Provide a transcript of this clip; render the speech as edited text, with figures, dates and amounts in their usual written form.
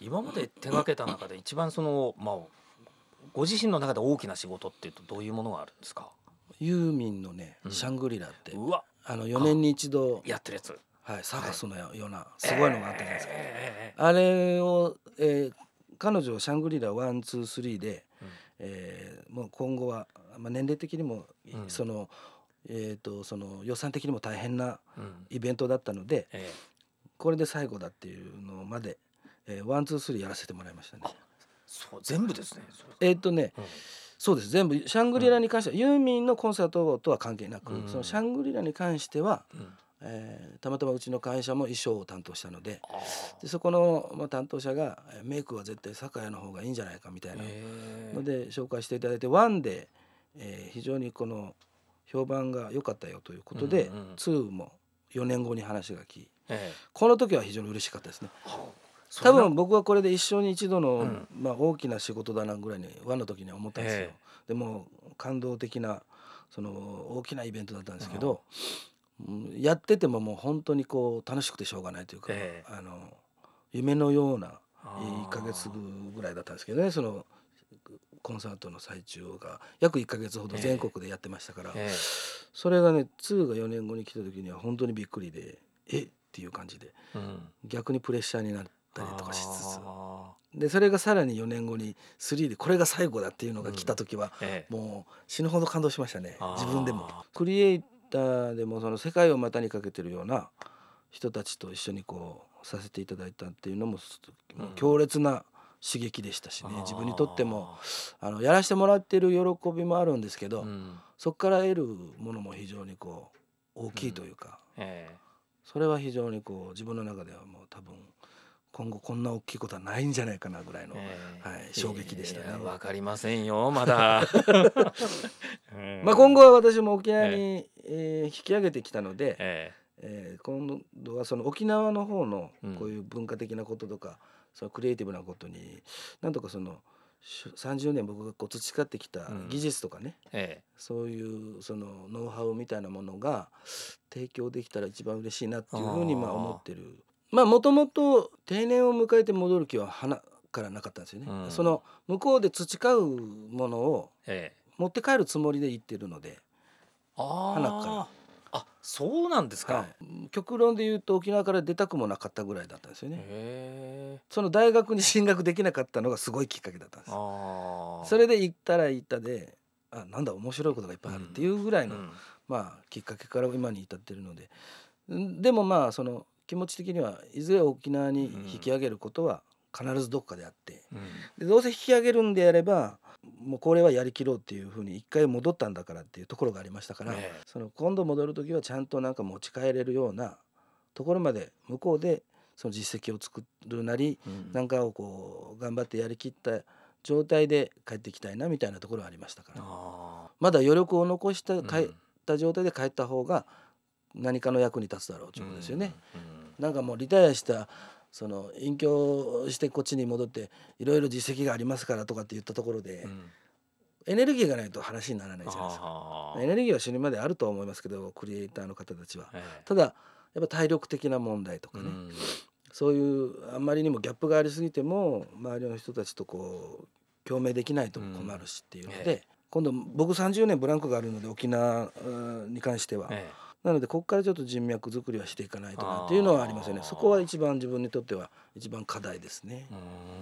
今まで手がけた中で一番ご自身の中で大きな仕事っていうとどういうものがあるんですか？ ユーミンのね、 うんシャングリラってうわ 4年に一度、 やってるやつ。 サーカスのようなすごいのがあったじゃないですか。 えあれを、彼女はシャングリラ1、2、3で、もう今後は、年齢的にも、 うんその予算的にも大変なうんイベントだったので、 えこれで最後だっていうのまで、ワンツースリーやらせてもらいましたね。 そう全部ですね。それうんそうです。全部シャングリラに関しては、ユーミンのコンサートとは関係なく、 うんそのシャングリラに関しては、 うんたまたまうちの会社も衣装を担当したので、 あでそこの、担当者がメイクは絶対酒屋の方がいいんじゃないかみたいなのえで紹介していただいて、ワンで、非常にこの評判が良かったよということで、 うんうんツーも4年後に話が来、 えこの時は非常に嬉しかったですね。 それな多分僕はこれで一生に一度の、 うん大きな仕事だなぐらいにワンの時には思ったんですよ。 えでも感動的なその大きなイベントだったんですけど、やっててももう本当にこう楽しくてしょうがないというか、 ええ夢のようなあー 1ヶ月ぐらいだったんですけどね、そのコンサートの最中が約1ヶ月ほど全国でやってましたから、 えそれがね2が4年後に来た時には本当にびっくりで、っていう感じで、 うん逆にプレッシャーになったりとかしつつ、 あでそれがさらに4年後に3でこれが最後だっていうのが来た時は、 ーええもう死ぬほど感動しましたね。 あー自分でもクリエイターでもその世界を股にかけてるような人たちと一緒にこうさせていただいたっていうのももう強烈な刺激でしたしね、自分にとってもやらせてもらってる喜びもあるんですけど、 うんそこから得るものも非常にこう大きいというか、 ええそれは非常にこう自分の中ではもう多分今後こんな大きいことはないんじゃないかなぐらいの、 ええ衝撃でしたね。 いやわかりませんよまだ今後は私も沖縄えに、引き上げてきたので、 え今度はその沖縄の方のうんこういう文化的なこととか、そのクリエイティブなことになんとかその30年僕がこう培ってきた技術とかね、 えそういうそのノウハウみたいなものが提供できたら一番嬉しいなっていうふうに思ってる。もともと定年を迎えて戻る気は鼻からなかったんですよね。 うんその向こうで培うものをええ持って帰るつもりで行ってるので、鼻からああそうなんですか。 極論で言うと沖縄から出たくもなかったぐらいだったんですよね。 へえその大学に進学できなかったのがすごいきっかけだったんです。 ああそれで行ったら行ったで、なんだ面白いことがいっぱいあるっていうぐらいの、 うんきっかけから今に至ってるので、でもその気持ち的にはいずれ沖縄に引き上げることは必ずどっかであって、 うんでどうせ引き上げるんであればもうこれはやりきろうっていうふうに一回戻ったんだからっていうところがありましたから、 ええその今度戻る時はちゃんとなんか持ち帰れるようなところまで向こうでその実績を作るなり、 うんなんかをこう頑張ってやりきった状態で帰ってきたいなみたいなところがありましたから、 あまだ余力を残したー帰った状態で帰った方が何かの役に立つだろうということですよね。なんかもうリタイアしたその隠居してこっちに戻っていろいろ実績がありますからとかって言ったところで、 うんエネルギーがないと話にならないじゃないですか。 あエネルギーは死ぬまであるとは思いますけど、クリエイターの方たちは、 ええただやっぱ体力的な問題とかね、 うんそういうあんまりにもギャップがありすぎても周りの人たちとこう共鳴できないと困るしっていうので、今度僕30年ブランクがあるので沖縄に関しては、 えなのでここからちょっと人脈作りはしていかないとなっていうのはありますよね。そこは一番自分にとっては一番課題ですね。 えうん